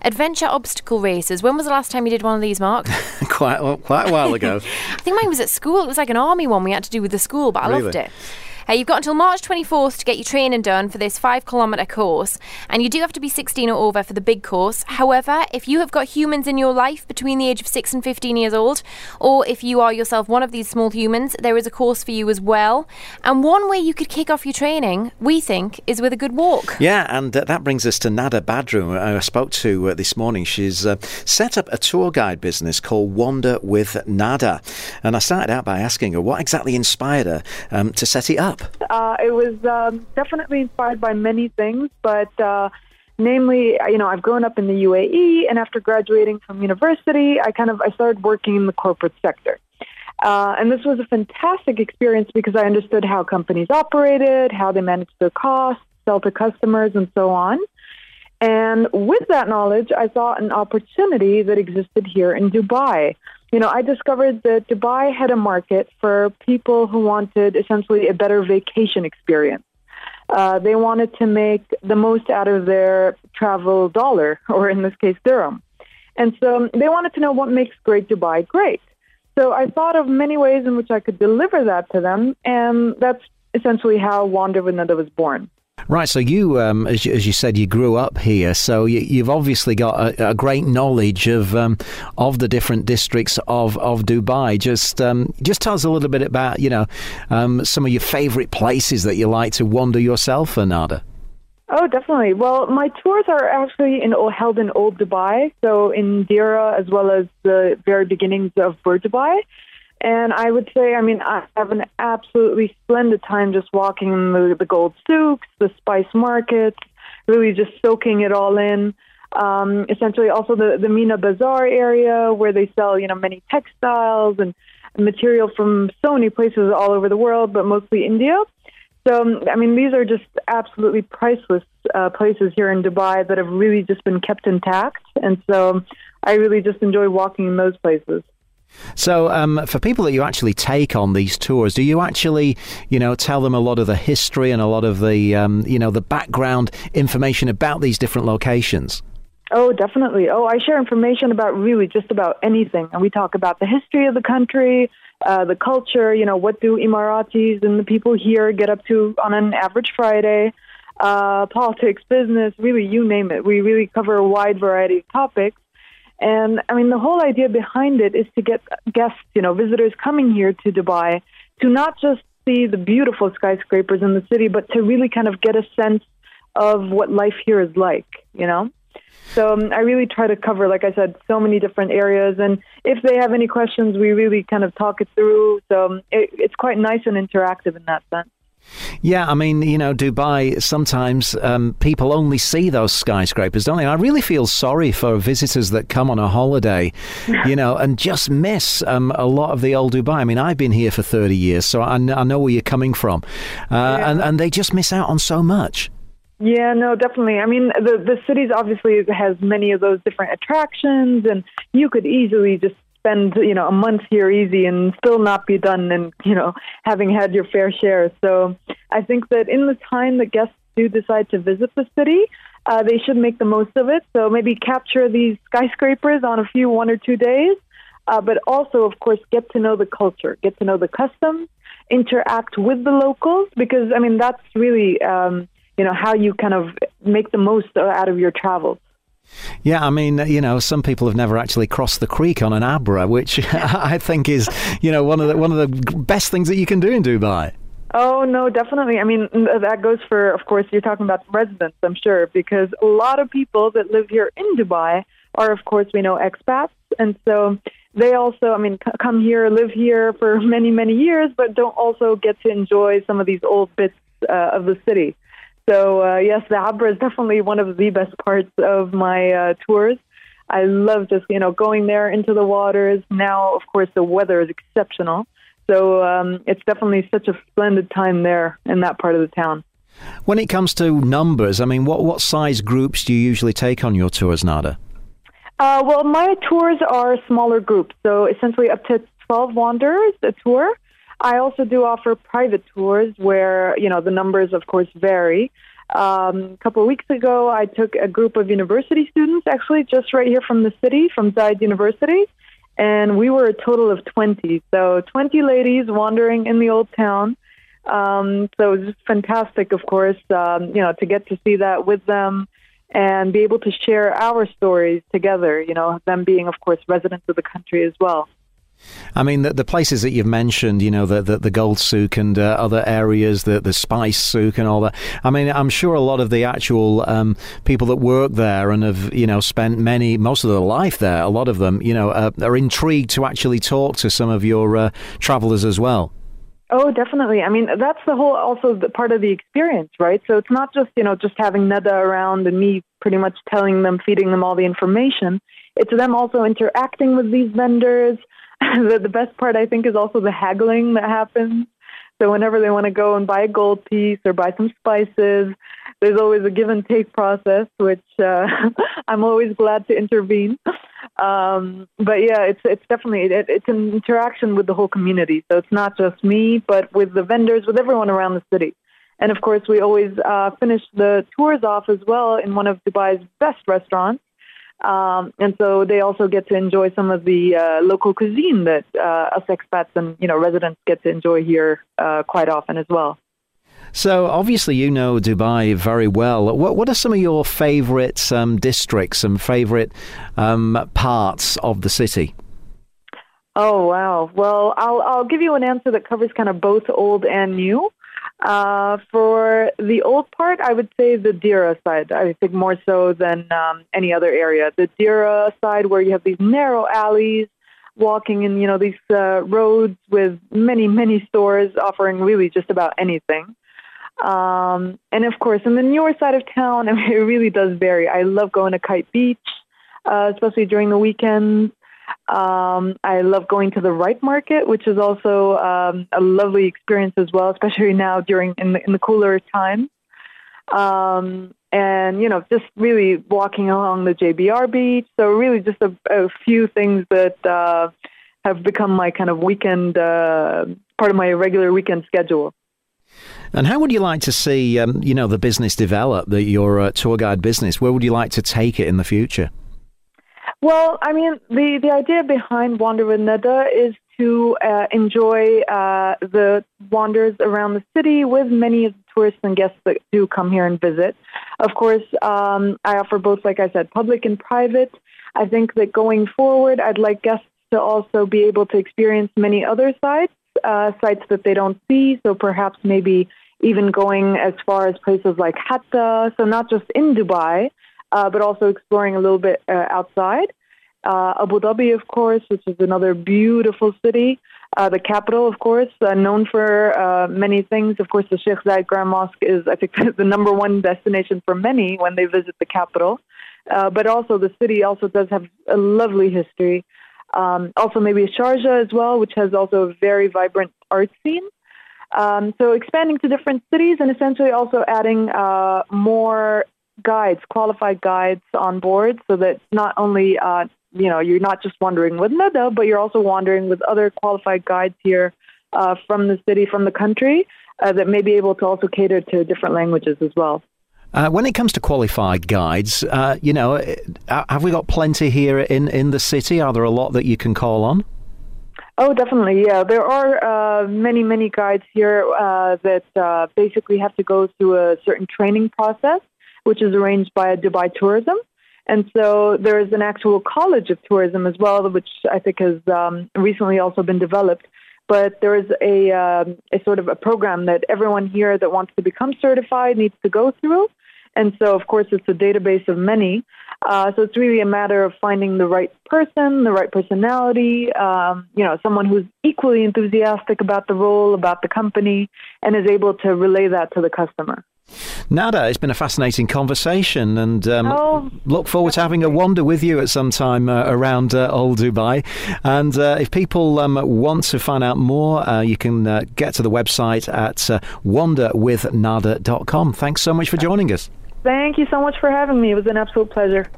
adventure obstacle races. When was the last time you did one of these, Mark? quite a while ago. I think mine was at school. It was like an army one we had to do with the school, but I loved it. You've got until March 24th to get your training done for this 5-kilometre course, and you do have to be 16 or over for the big course. However, if you have got humans in your life between the age of 6 and 15 years old, or if you are yourself one of these small humans, there is a course for you as well. And one way you could kick off your training, we think, is with a good walk. Yeah, and that brings us to Nada Badru, I spoke to this morning. She's set up a tour guide business called Wander with Nada. And I started out by asking her what exactly inspired her to set it up. It was definitely inspired by many things, but namely, I've grown up in the UAE, and after graduating from university, I started working in the corporate sector. And this was a fantastic experience because I understood how companies operated, how they managed their costs, sell to customers, and so on. And with that knowledge, I saw an opportunity that existed here in Dubai. I discovered that Dubai had a market for people who wanted essentially a better vacation experience. They wanted to make the most out of their travel dollar, or in this case, dirham. And so they wanted to know what makes Great Dubai great. So I thought of many ways in which I could deliver that to them, and that's essentially how Wander with Nada was born. Right, so you, as you said, you grew up here, so you've obviously got a great knowledge of the different districts of Dubai. Just tell us a little bit about, some of your favourite places that you like to wander yourself, Nada. Oh, definitely. Well, my tours are actually held in Old Dubai, so in Deira as well as the very beginnings of Bur Dubai. And I would say, I have an absolutely splendid time just walking in the gold souks, the spice markets, really just soaking it all in. Essentially also the Mina Bazaar area where they sell, many textiles and material from so many places all over the world, but mostly India. So, these are just absolutely priceless places here in Dubai that have really just been kept intact. And so I really just enjoy walking in those places. So for people that you actually take on these tours, do you actually, tell them a lot of the history and a lot of the, the background information about these different locations? Oh, definitely. Oh, I share information about really just about anything. And we talk about the history of the country, the culture, what do Emiratis and the people here get up to on an average Friday, politics, business, really, you name it. We really cover a wide variety of topics. And the whole idea behind it is to get guests, visitors coming here to Dubai to not just see the beautiful skyscrapers in the city, but to really kind of get a sense of what life here is like, So I really try to cover, like I said, so many different areas. And if they have any questions, we really kind of talk it through. So it's quite nice and interactive in that sense. Yeah, Dubai, sometimes people only see those skyscrapers, don't they? And I really feel sorry for visitors that come on a holiday, and just miss a lot of the old Dubai. I've been here for 30 years, so I know where you're coming from. And they just miss out on so much. Yeah, no, definitely. The cities obviously has many of those different attractions, and you could easily just spend, a month here easy and still not be done and, having had your fair share. So I think that in the time that guests do decide to visit the city, they should make the most of it. So maybe capture these skyscrapers on a few 1 or 2 days, but also, of course, get to know the culture, get to know the customs, interact with the locals, because, that's really, how you kind of make the most out of your travels. Yeah, some people have never actually crossed the creek on an Abra, which I think is, one of the best things that you can do in Dubai. Oh, no, definitely. That goes for, of course, you're talking about residents, I'm sure, because a lot of people that live here in Dubai are, of course, we know expats. And so they also, come here, live here for many, many years, but don't also get to enjoy some of these old bits of the city. So, yes, the Abra is definitely one of the best parts of my tours. I love just, going there into the waters. Now, of course, the weather is exceptional. So it's definitely such a splendid time there in that part of the town. When it comes to numbers, what size groups do you usually take on your tours, Nada? Well, my tours are smaller groups. So essentially up to 12 wanderers a tour. I also do offer private tours where, the numbers, of course, vary. A couple of weeks ago, I took a group of university students, actually, just right here from the city, from Zayed University, and we were a total of 20. So 20 ladies wandering in the old town. So it was just fantastic, of course, to get to see that with them and be able to share our stories together, them being, of course, residents of the country as well. I mean, the places that you've mentioned, the gold souk and other areas, the spice souk and all that. I mean, I'm sure a lot of the actual people that work there and have, spent most of their life there, a lot of them, are intrigued to actually talk to some of your travelers as well. Oh, definitely. I mean, that's the part of the experience, right? So it's not just, just having Nada around and me pretty much telling them, feeding them all the information. It's them also interacting with these vendors. The best part, I think, is also the haggling that happens. So whenever they want to go and buy a gold piece or buy some spices, there's always a give and take process, which I'm always glad to intervene. But yeah, it's definitely, it's an interaction with the whole community. So it's not just me, but with the vendors, with everyone around the city. And of course, we always finish the tours off as well in one of Dubai's best restaurants. And so they also get to enjoy some of the local cuisine that us expats and residents get to enjoy here quite often as well. So obviously you know Dubai very well. What are some of your favourite districts and favourite parts of the city? Oh wow! Well, I'll give you an answer that covers kind of both old and new. For the old part, I would say the Deira side. I think more so than any other area. The Deira side, where you have these narrow alleys, walking in these roads with many, many stores offering really just about anything. And of course, in the newer side of town, I mean, it really does vary. I love going to Kite Beach, especially during the weekends. I love going to the Ripe Market, which is also a lovely experience as well, especially now in the cooler times. And just really walking along the JBR beach. So really just a few things that have become my kind of weekend, part of my regular weekend schedule. And how would you like to see, the business develop, your tour guide business? Where would you like to take it in the future? Well, I mean, the idea behind Wander with Nada is to enjoy the wanders around the city with many of the tourists and guests that do come here and visit. Of course, I offer both, like I said, public and private. I think that going forward, I'd like guests to also be able to experience many other sites that they don't see. So perhaps maybe even going as far as places like Hatta, so not just in Dubai, but also exploring a little bit outside. Abu Dhabi, of course, which is another beautiful city. The capital, of course, known for many things. Of course, the Sheikh Zayed Grand Mosque is, I think, the number one destination for many when they visit the capital. But also the city also does have a lovely history. Also maybe Sharjah as well, which has also a very vibrant art scene. So expanding to different cities and essentially also adding more guides, qualified guides on board, so that not only you're not just wandering with Nada, but you're also wandering with other qualified guides here from the city, from the country, that may be able to also cater to different languages as well. When it comes to qualified guides, have we got plenty here in the city? Are there a lot that you can call on? Oh, definitely, yeah. There are many, many guides here that basically have to go through a certain training process, which is arranged by Dubai Tourism. And so there is an actual college of tourism as well, which I think has recently also been developed. But there is a sort of a program that everyone here that wants to become certified needs to go through. And so, of course, it's a database of many. So it's really a matter of finding the right person, the right personality, someone who's equally enthusiastic about the role, about the company, and is able to relay that to the customer. Nada, it's been a fascinating conversation, and look forward to having a wander with you at some time around Old Dubai. And if people want to find out more, you can get to the website at wanderwithnada.com. Thanks so much for joining us. Thank you so much for having me. It was an absolute pleasure.